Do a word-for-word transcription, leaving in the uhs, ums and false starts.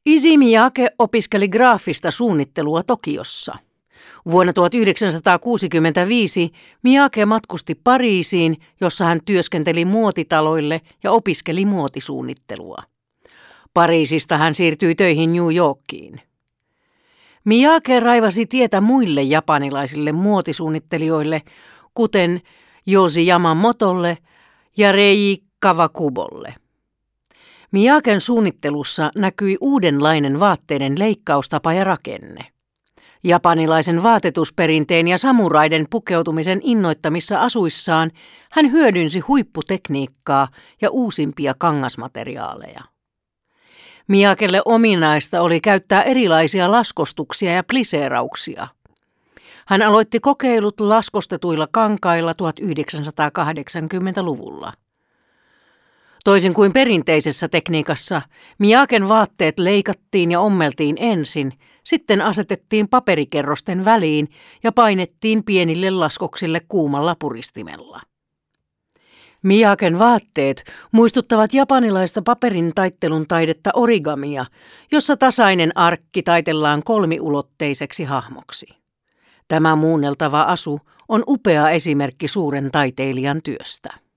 Issey Miyake opiskeli graafista suunnittelua Tokiossa. Vuonna tuhatyhdeksänsataakuusikymmentäviisi Miyake matkusti Pariisiin, jossa hän työskenteli muotitaloille ja opiskeli muotisuunnittelua. Pariisista hän siirtyi töihin New Yorkiin. Miyake raivasi tietä muille japanilaisille muotisuunnittelijoille, kuten Yohji Yamamotolle ja Rei Kawakubolle. Miyaken suunnittelussa näkyi uudenlainen vaatteiden leikkaustapa ja rakenne. Japanilaisen vaatetusperinteen ja samuraiden pukeutumisen innoittamissa asuissaan hän hyödynsi huipputekniikkaa ja uusimpia kangasmateriaaleja. Miyakelle ominaista oli käyttää erilaisia laskostuksia ja pliseerauksia. Hän aloitti kokeilut laskostetuilla kankailla tuhatyhdeksänsataakahdeksankymmentäluvulla. Toisin kuin perinteisessä tekniikassa, Miyaken vaatteet leikattiin ja ommeltiin ensin, sitten asetettiin paperikerrosten väliin ja painettiin pienille laskoksille kuumalla puristimella. Miyaken vaatteet muistuttavat japanilaista paperin taittelun taidetta origamia, jossa tasainen arkki taitellaan kolmiulotteiseksi hahmoksi. Tämä muunneltava asu on upea esimerkki suuren taiteilijan työstä.